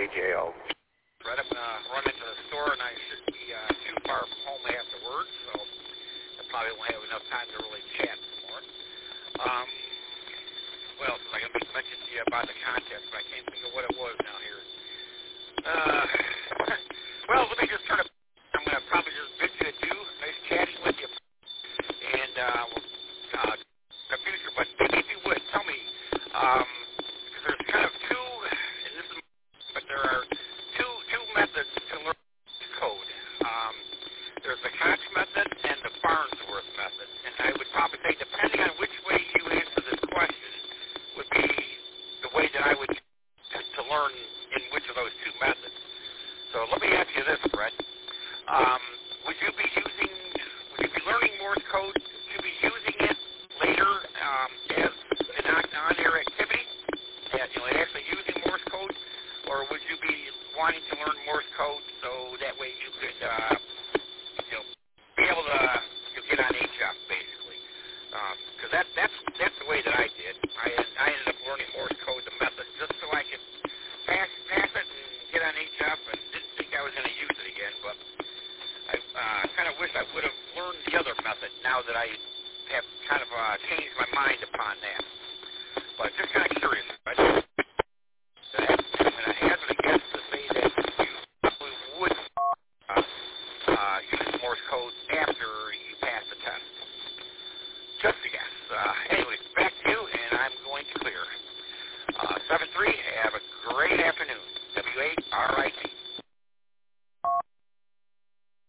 KJO. Right, I'm going to run into the store, and I should be too far from home afterwards, so I probably won't have enough time to really chat more. Well, I can mention to you about the contest, but I can't think of what it was now here. Well, let me just turn it. I'm going to probably just bid you adieu. Nice chatting with you. And the future, but maybe if you would, tell me, because there's kind of two, and this is, but there are two methods to learn code. There's the Koch method and the Farnsworth method. And I would probably say, depending on which way you answer this question, would be the way that I would to learn in which of those two methods. So let me ask you this, Fred. Would you be learning Morse code? Would you be using it later as an on-air activity? Actually using Morse code? Or would you be wanting to learn Morse code so that way you could, be able to get on HF, basically? Because that's the way that I did. I ended up learning Morse code, the method, just so I could pass it and get on HF, and didn't think I was going to use it again, but I kind of wish I would have learned the other method now that I have kind of changed my mind upon that. But just kind of curious,